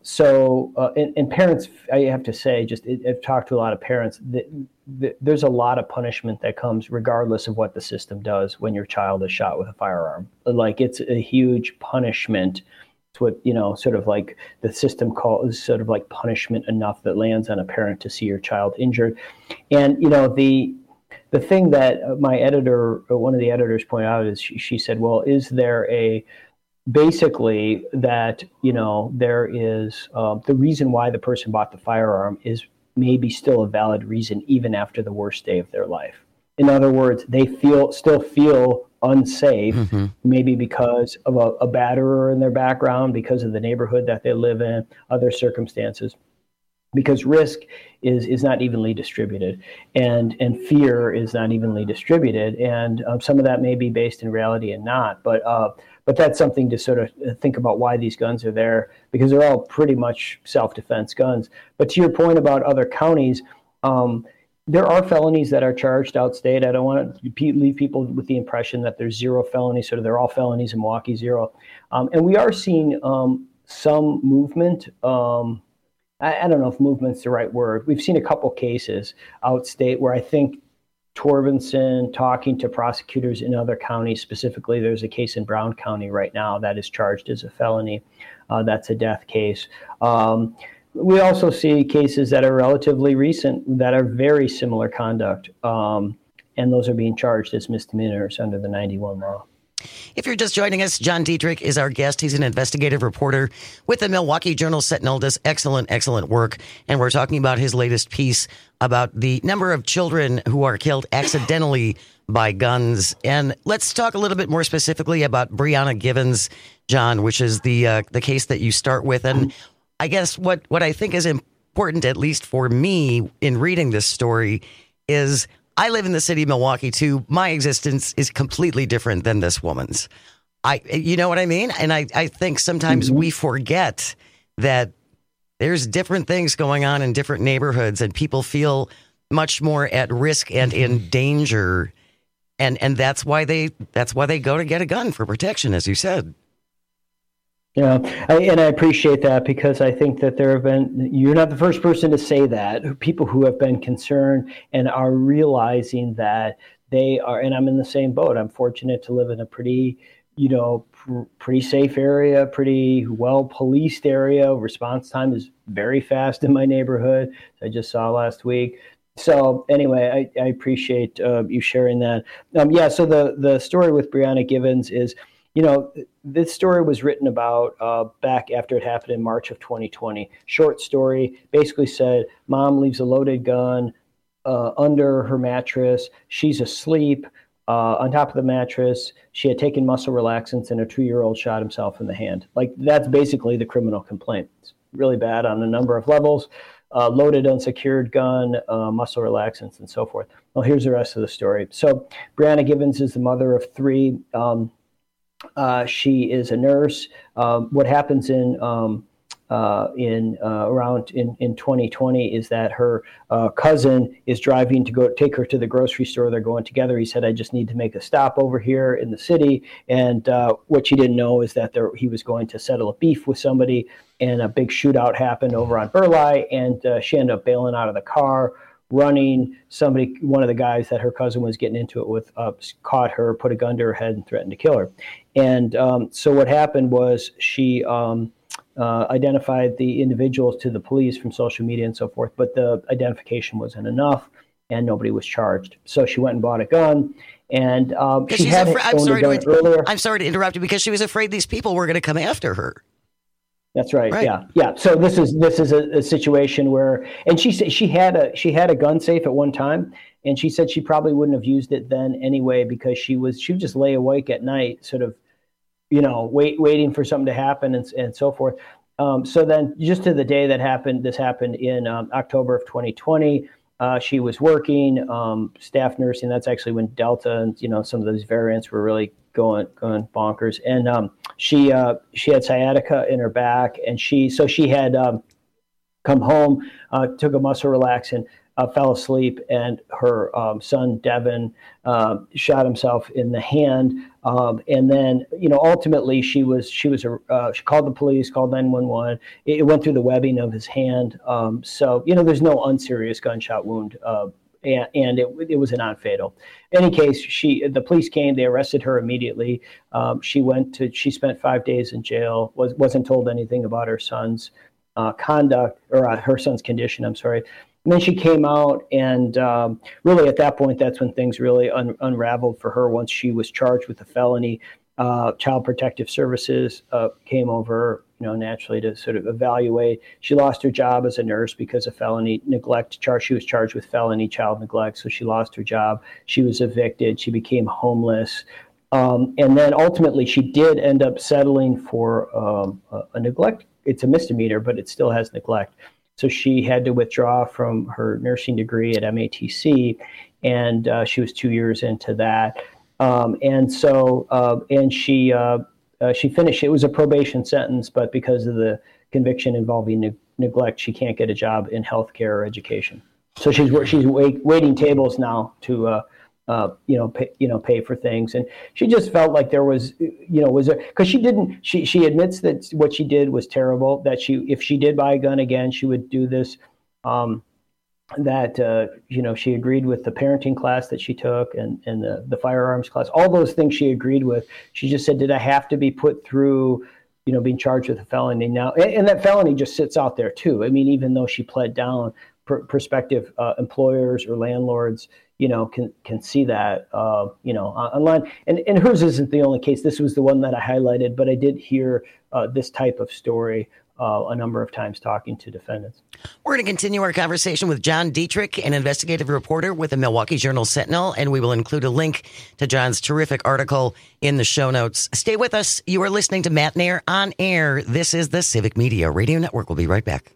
parents, I have to say, I've talked to a lot of parents, there's a lot of punishment that comes regardless of what the system does when your child is shot with a firearm. Like, it's a huge punishment. It's what, sort of like the system calls sort of like punishment enough that lands on a parent to see your child injured. And, the thing that my editor, one of the editors pointed out is she said, well, is there basically that, there is the reason why the person bought the firearm is maybe still a valid reason even after the worst day of their life. In other words, they still feel unsafe, maybe because of a batterer in their background, because of the neighborhood that they live in, other circumstances, because risk is not evenly distributed, and fear is not evenly distributed, and some of that may be based in reality and not, but that's something to sort of think about why these guns are there, because they're all pretty much self-defense guns. But to your point about other counties, there are felonies that are charged outstate. I don't want to leave people with the impression that there's zero felonies, sort of they're all felonies in Milwaukee, zero. And we are seeing some movement. I don't know if movement's the right word. We've seen a couple cases outstate where I think Torbenson talking to prosecutors in other counties, specifically there's a case in Brown County right now that is charged as a felony. That's a death case. We also see cases that are relatively recent that are very similar conduct, and those are being charged as misdemeanors under the 91 law.
If you're just joining us, John Dietrich is our guest. He's an investigative reporter with the Milwaukee Journal-Sentinel, does excellent work. And we're talking about his latest piece about the number of children who are killed accidentally by guns. And let's talk a little bit more specifically about Brianna Givens, John, which is the case that you start with. And I guess what I think is important, at least for me, in reading this story, is I live in the city of Milwaukee too. My existence is completely different than this woman's. You know what I mean? And I think sometimes we forget that there's different things going on in different neighborhoods, and people feel much more at risk and in danger, and that's why they go to get a gun for protection, as you said.
Yeah, and I appreciate that, because I think that you're not the first person to say that. People who have been concerned and are realizing that they are, and I'm in the same boat. I'm fortunate to live in a pretty safe area, pretty well policed area. Response time is very fast in my neighborhood. I just saw last week. So anyway, I appreciate you sharing that. So the story with Brianna Givens is, this story was written about back after it happened in March of 2020. Short story, basically said, mom leaves a loaded gun under her mattress. She's asleep on top of the mattress. She had taken muscle relaxants, and a 2-year-old shot himself in the hand. Like, that's basically the criminal complaint. It's really bad on a number of levels. Loaded, unsecured gun, muscle relaxants, and so forth. Well, here's the rest of the story. So Brianna Givens is the mother of 3. She is a nurse. What happens in 2020 is that her cousin is driving to go take her to the grocery store. They're going together. He said, I just need to make a stop over here in the city. And what she didn't know is that he was going to settle a beef with somebody, and a big shootout happened over on Burleigh, and she ended up bailing out of the car, running. One of the guys that her cousin was getting into it with, caught her, put a gun to her head, and threatened to kill her. And so what happened was she identified the individuals to the police from social media and so forth, but the identification wasn't enough, and nobody was charged. So she went and bought a gun, and she had owned a gun earlier.
I'm sorry to interrupt you, because she was afraid these people were going to come after her.
That's right. Yeah. So this is a situation where, and she said she had a gun safe at one time, and she said she probably wouldn't have used it then anyway because she would just lay awake at night, sort of, waiting for something to happen and so forth. So then, just to the day that happened, this happened in October of 2020. She was working staff nursing. That's actually when Delta and some of those variants were really going bonkers. And she had sciatica in her back, and she had come home, took a muscle relaxant, fell asleep, and her son Devin shot himself in the hand. And then ultimately she called the police, called 911. It went through the webbing of his hand. So there's no unserious gunshot wound. And it was a non-fatal. In any case, the police came. They arrested her immediately. She spent 5 days in jail. Wasn't told anything about her son's conduct or her son's condition. I'm sorry. And then she came out, and really at that point, that's when things really unraveled for her. Once she was charged with a felony, Child Protective Services came over, naturally to sort of evaluate. She lost her job as a nurse because of felony neglect charge. She was charged with felony child neglect, so she lost her job. She was evicted. She became homeless. And then ultimately, she did end up settling for a neglect. It's a misdemeanor, but it still has neglect. So she had to withdraw from her nursing degree at MATC, and she was 2 years into that. And she finished. It was a probation sentence, but because of the conviction involving neglect, she can't get a job in healthcare or education. So she's waiting tables now to pay for things. And she just felt like there was, because she admits that what she did was terrible, that if she did buy a gun again, she would do this, she agreed with the parenting class that she took and the firearms class, all those things she agreed with. She just said, did I have to be put through, being charged with a felony now? And that felony just sits out there too. I mean, even though she pled down, prospective employers or landlords, can see that, online. And hers isn't the only case. This was the one that I highlighted, but I did hear this type of story a number of times talking to defendants.
We're going to continue our conversation with John Dietrich, an investigative reporter with the Milwaukee Journal-Sentinel, and we will include a link to John's terrific article in the show notes. Stay with us. You are listening to Matt Nair on Air. This is the Civic Media Radio Network. We'll be right back.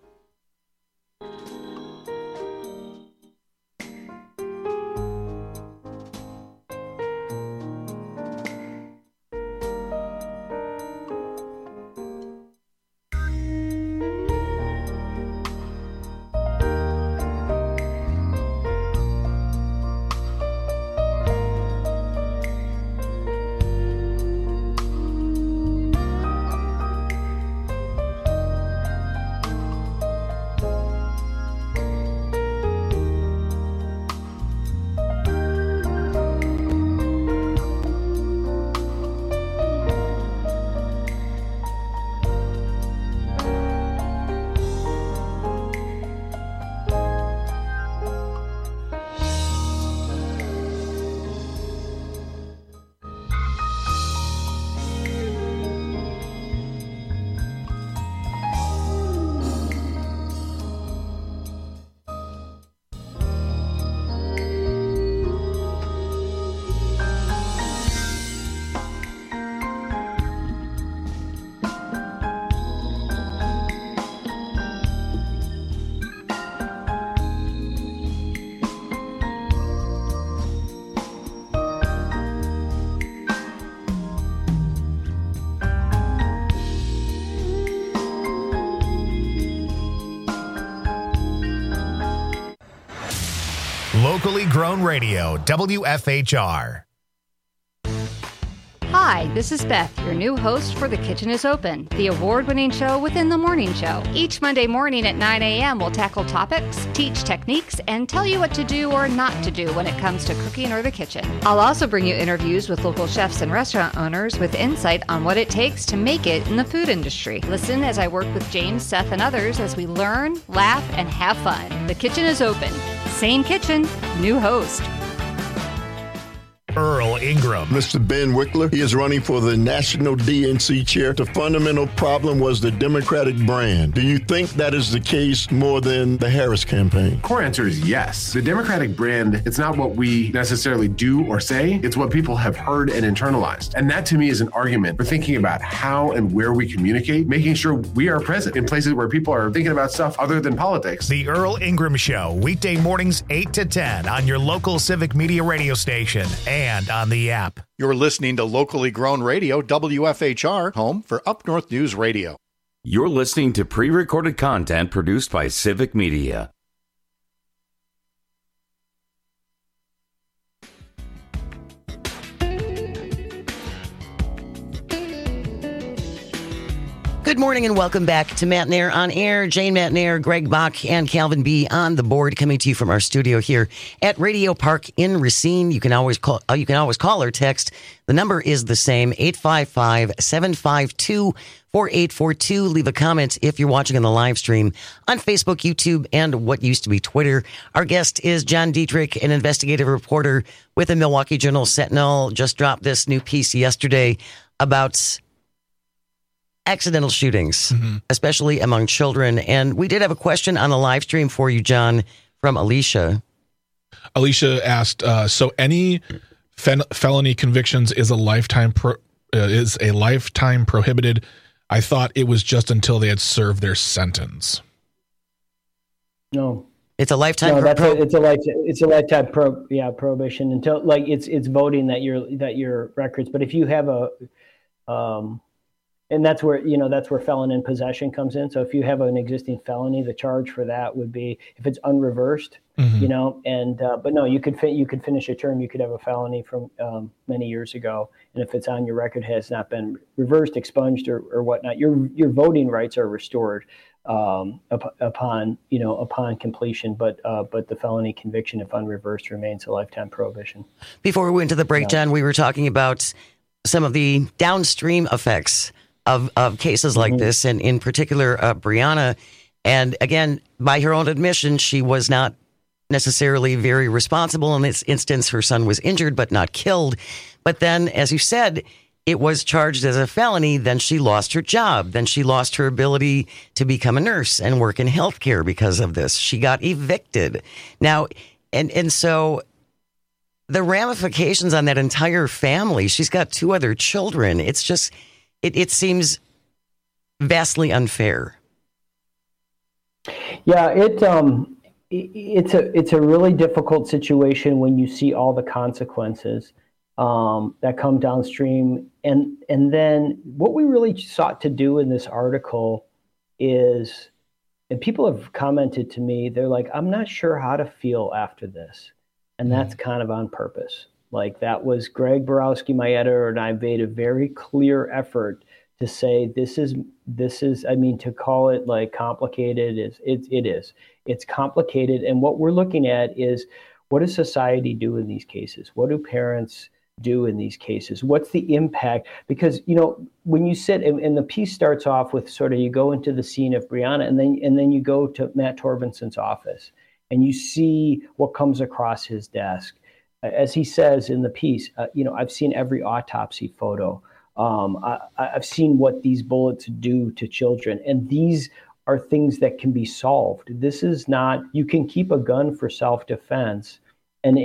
Locally grown radio, WFHR.
Hi, this is Beth, your new host for The Kitchen is Open, the award-winning show within the morning show. Each Monday morning at 9 a.m., we'll tackle topics, teach techniques, and tell you what to do or not to do when it comes to cooking or the kitchen. I'll also bring you interviews with local chefs and restaurant owners with insight on what it takes to make it in the food industry. Listen as I work with James, Seth, and others as we learn, laugh, and have fun. The Kitchen is Open. Same kitchen, new host.
Earl Ingram.
Mr. Ben Wickler, he is running for the National DNC chair. The fundamental problem was the Democratic brand. Do you think that is the case more than the Harris campaign?
Core answer is yes. The Democratic brand, it's not what we necessarily do or say, it's what people have heard and internalized. And that to me is an argument for thinking about how and where we communicate, making sure we are present in places where people are thinking about stuff other than politics.
The Earl Ingram Show, weekday mornings 8 to 10 on your local Civic Media radio station and on the app.
You're listening to locally grown radio, WFHR, home for Up North News Radio.
You're listening to pre-recorded content produced by Civic Media.
Good morning and welcome back to Matt Nair on Air. Jane Matt Nair, Greg Bach, and Calvin B. on the board, coming to you from our studio here at Radio Park in Racine. You can always call or text. The number is the same, 855-752-4842. Leave a comment if you're watching on the live stream on Facebook, YouTube, and what used to be Twitter. Our guest is John Dietrich, an investigative reporter with the Milwaukee Journal-Sentinel. Just dropped this new piece yesterday about accidental shootings, especially among children. And we did have a question on the live stream for you, John, from Alicia.
Alicia asked, so any felony convictions is a lifetime prohibited? I thought it was just until they had served their sentence.
No.
It's a lifetime.
It's a lifetime prohibition until it's voting that your records. But if you have and that's where felon in possession comes in. So if you have an existing felony, the charge for that would be, if it's unreversed, but no, you could finish a term. You could have a felony from many years ago, and if it's on your record, has not been reversed, expunged, or whatnot, your voting rights are restored upon completion. But the felony conviction, if unreversed, remains a lifetime prohibition.
Before we went to the break, John, we were talking about some of the downstream effects of cases like this, and in particular, Breonna. And again, by her own admission, she was not necessarily very responsible in this instance. Her son was injured, but not killed. But then, as you said, it was charged as a felony. Then she lost her job. Then she lost her ability to become a nurse and work in healthcare because of this. She got evicted. Now, and so the ramifications on that entire family, she's got 2 other children. It's just, it seems vastly unfair.
Yeah, it's a really difficult situation when you see all the consequences that come downstream. And then what we really sought to do in this article is, and people have commented to me, they're like, I'm not sure how to feel after this. And that's kind of on purpose. Like, that was Greg Borowski, my editor, and I made a very clear effort to say this is I mean, to call it like complicated it is. It's complicated, and what we're looking at is, what does society do in these cases? What do parents do in these cases? What's the impact? Because, when you sit and the piece starts off with sort of, you go into the scene of Breonna, and then you go to Matt Torbensen's office and you see what comes across his desk. As he says in the piece, I've seen every autopsy photo. I've seen what these bullets do to children, and these are things that can be solved. This is not, you can keep a gun for self-defense, and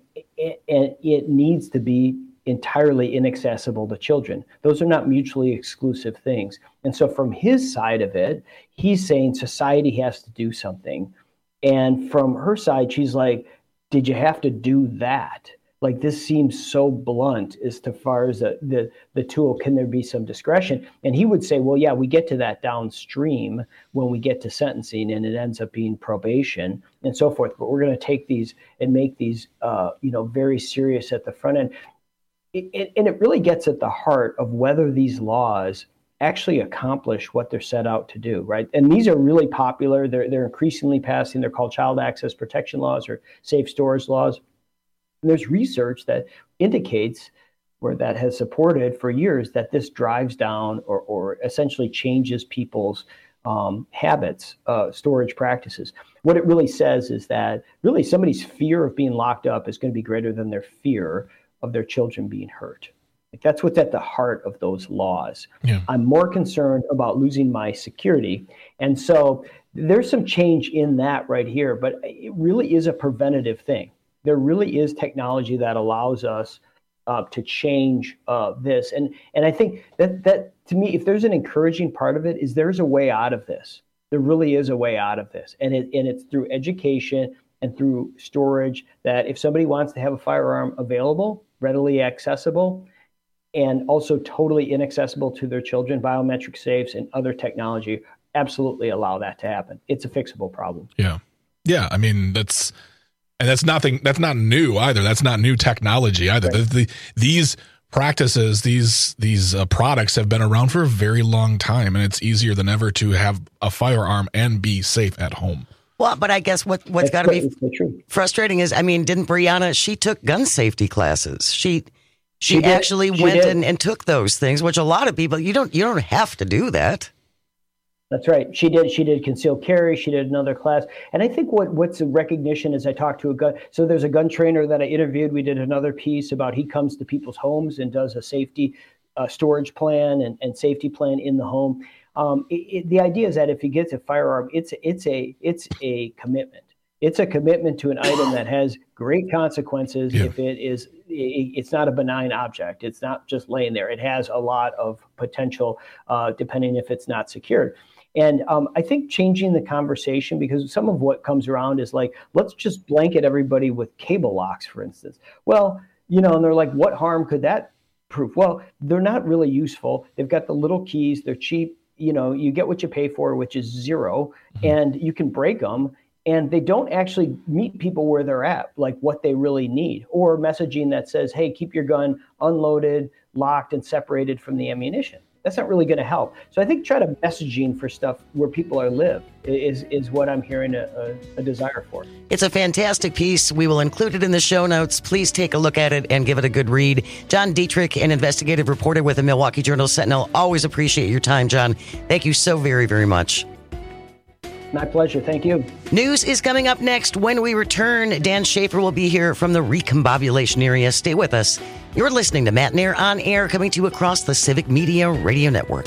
it needs to be entirely inaccessible to children. Those are not mutually exclusive things. And so from his side of it, he's saying society has to do something. And from her side, she's like, did you have to do that? Like, this seems so blunt as to far as the tool. Can there be some discretion? And he would say, well, yeah, we get to that downstream when we get to sentencing, and it ends up being probation and so forth. But we're going to take these and make these, very serious at the front end. And it really gets at the heart of whether these laws actually accomplish what they're set out to do, right? And these are really popular. They're increasingly passing. They're called child access protection laws or safe storage laws. And there's research that indicates, or that has supported for years, that this drives down or essentially changes people's habits, storage practices. What it really says is that really somebody's fear of being locked up is going to be greater than their fear of their children being hurt. Like, that's what's at the heart of those laws.
Yeah.
I'm more concerned about losing my security. And so there's some change in that right here, but it really is a preventative thing. There really is technology that allows us to change this. And I think that to me, if there's an encouraging part of it, is there's a way out of this. There really is a way out of this. And it's through education and through storage, that if somebody wants to have a firearm available, readily accessible, and also totally inaccessible to their children, biometric safes and other technology absolutely allow that to happen. It's a fixable problem.
Yeah. I mean, that's not new either. That's not new technology either. Right. These practices, these products have been around for a very long time, and it's easier than ever to have a firearm and be safe at home.
Well, but I guess what's got to be frustrating is, I mean, didn't Brianna, she took gun safety classes. She actually went and took those things, which a lot of people, you don't have to do that.
That's right. She did concealed carry. She did another class. And I think what's a recognition is I talked to a gun. So there's a gun trainer that I interviewed. We did another piece about he comes to people's homes and does a safety storage plan and safety plan in the home. The idea is that if he gets a firearm, it's a commitment. It's a commitment to an item that has great consequences. Yeah. If it's not a benign object. It's not just laying there. It has a lot of potential, depending if it's not secured. And I think changing the conversation, because some of what comes around is like, let's just blanket everybody with cable locks, for instance. Well, and they're like, what harm could that prove? Well, they're not really useful. They've got the little keys. They're cheap. You get what you pay for, which is zero, and you can break them. And they don't actually meet people where they're at, like what they really need, or messaging that says, hey, keep your gun unloaded, locked, and separated from the ammunition. That's not really going to help. So I think try to messaging for stuff where people live is what I'm hearing a desire for.
It's a fantastic piece. We will include it in the show notes. Please take a look at it and give it a good read. John Dietrich, an investigative reporter with the Milwaukee Journal-Sentinel. Always appreciate your time, John. Thank you so very, very much.
My pleasure. Thank you.
News is coming up next. When we return, Dan Schaefer will be here from the recombobulation area. Stay with us. You're listening to Matt Nair on Air, coming to you across the Civic Media Radio Network.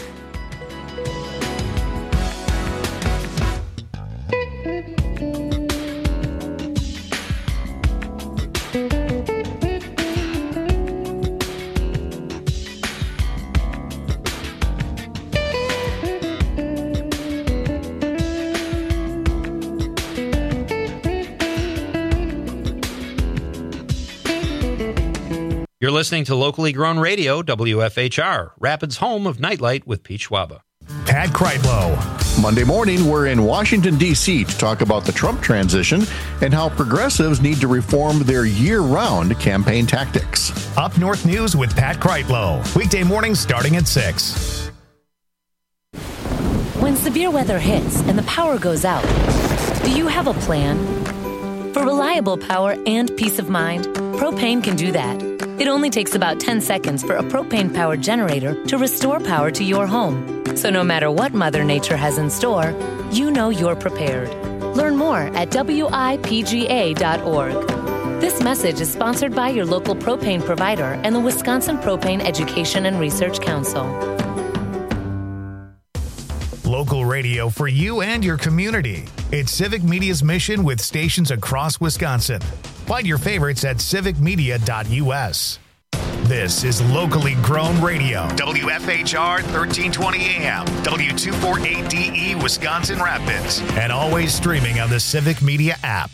You're listening to locally grown radio, WFHR, Rapids' home of Nightlight with Pete Schwaba.
Pat Kreitlow.
Monday morning, we're in Washington, D.C. to talk about the Trump transition and how progressives need to reform their year-round campaign tactics.
Up North News with Pat Kreitlow. Weekday mornings starting at 6.
When severe weather hits and the power goes out, do you have a plan? For reliable power and peace of mind, propane can do that. It only takes about 10 seconds for a propane-powered generator to restore power to your home. So no matter what Mother Nature has in store, you know you're prepared. Learn more at WIPGA.org. This message is sponsored by your local propane provider and the Wisconsin Propane Education and Research Council.
Local radio for you and your community. It's Civic Media's mission with stations across Wisconsin. Find your favorites at civicmedia.us. This is locally grown radio. WFHR 1320 AM, W248DE Wisconsin Rapids, and always streaming on the Civic Media app.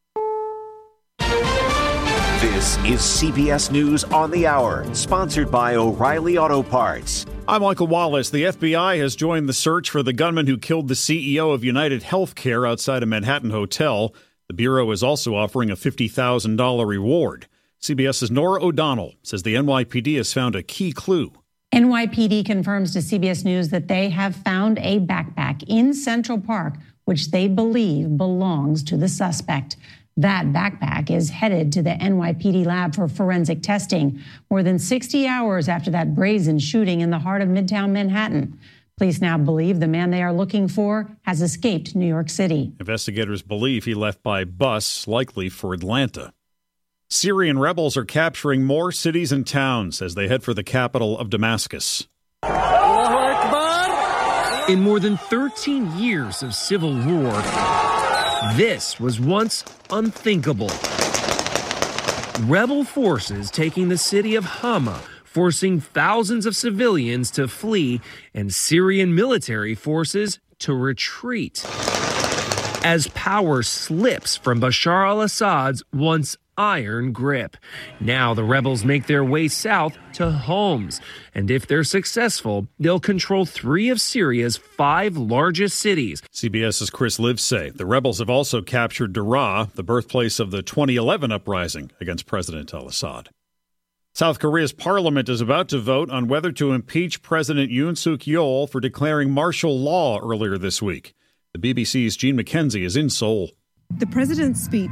This is CBS News on the Hour, sponsored by O'Reilly Auto Parts.
I'm Michael Wallace. The FBI has joined the search for the gunman who killed the CEO of United Healthcare outside a Manhattan hotel. The Bureau is also offering a $50,000 reward. CBS's Nora O'Donnell says the NYPD has found a key clue.
NYPD confirms to CBS News that they have found a backpack in Central Park, which they believe belongs to the suspect. That backpack is headed to the NYPD lab for forensic testing, more than 60 hours after that brazen shooting in the heart of Midtown Manhattan. Police now believe the man they are looking for has escaped New York City.
Investigators believe he left by bus, likely for Atlanta. Syrian rebels are capturing more cities and towns as they head for the capital of Damascus.
In more than 13 years of civil war, this was once unthinkable. Rebel forces taking the city of Hama, forcing thousands of civilians to flee, and Syrian military forces to retreat. As power slips from Bashar al-Assad's once iron grip, now the rebels make their way south to Homs, and if they're successful, they'll control 3 of Syria's 5 largest cities.
CBS's Chris Livesay. The rebels have also captured Daraa, the birthplace of the 2011 uprising against President al-Assad. South Korea's parliament is about to vote on whether to impeach President Yoon Suk-yeol for declaring martial law earlier this week. The BBC's Gene McKenzie is in Seoul.
The president's speech